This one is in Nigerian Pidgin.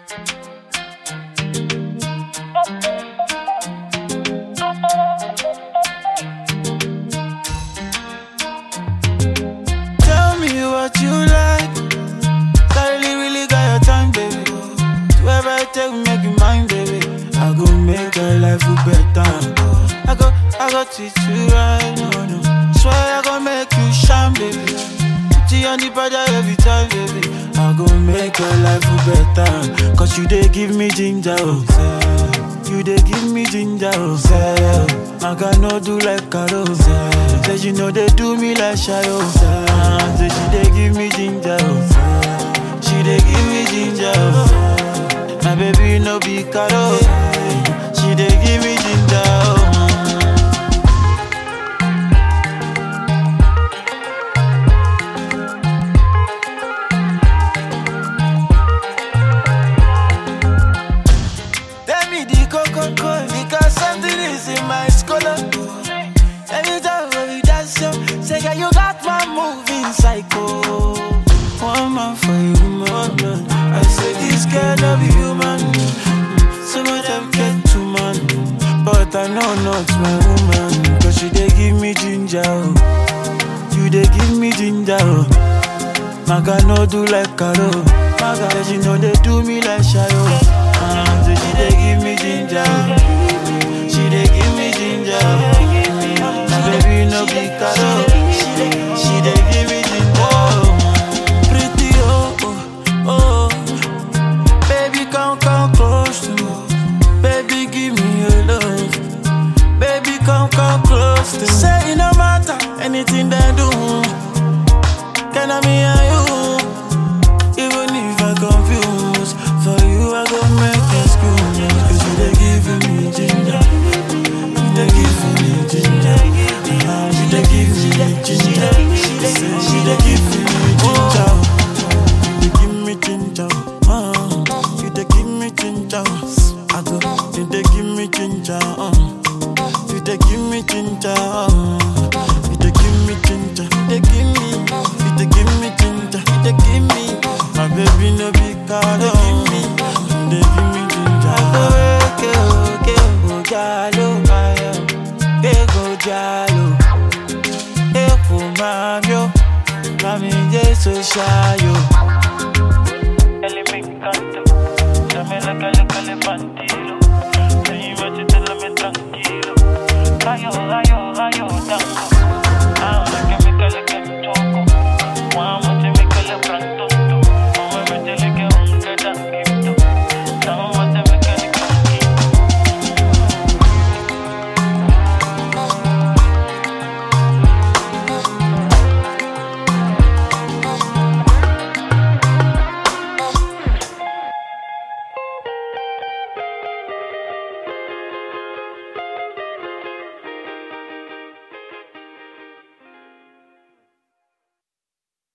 Tell me what you like. Suddenly really got your time, baby. To ever take make you mine, baby. I go make your life better. I go treat you right, no. Swear I go make you shine, baby. Put you on the border every time, baby. I go make your life better. Cause you dey give me ginger, oh. You dey give me ginger, oh. I got no do like Carol. Say you know they do me like Shayo. Say she dey give me ginger, oh. She dey give me ginger, oh. My baby no be Carol. She dey give me ginger, oh. Tell me the coco, because something is in my scholar. Anytime when we dance, yo, say girl you got my moving psycho. One man for you, man. I say this girl love you, human. Some of them get too man, but I know not my woman. Cause she dey give me ginger, oh. You dey give me ginger, oh. Maga no do like Carol. Maga, she know they do me like Shayo. So she dey give me ginger, she dey give me ginger. My baby no be Carol, she dey give me ginger. Pretty oh, baby come close to me. Baby give me your love, baby come close to me. Say it no matter anything they do, can I me and you? Even if I confuse, for you I go make excuse. Cause you dey giving me ginger, you dey giving me ginger, you dey giving me ginger. She dey giving me ginger, you dey give me ginger, you dey give me ginger. I go, you dey give me ginger, you dey give me ginger, you dey give me ginger, you dey give me, you dey give me ginger, you dey give me. My baby no be card, you dey give me ginger. Go jalo, go jalo, go mamio, mami Jesu shayo. Ele me encanta, dame la calle bandilo. Ven y vete, te la me tranquilo. Rayo, rayo.